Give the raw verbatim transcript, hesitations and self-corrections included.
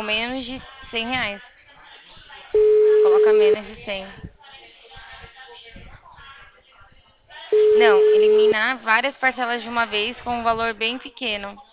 menos de cem reais. Coloca menos de cem. Não, eliminar várias parcelas de uma vez com um valor bem pequeno.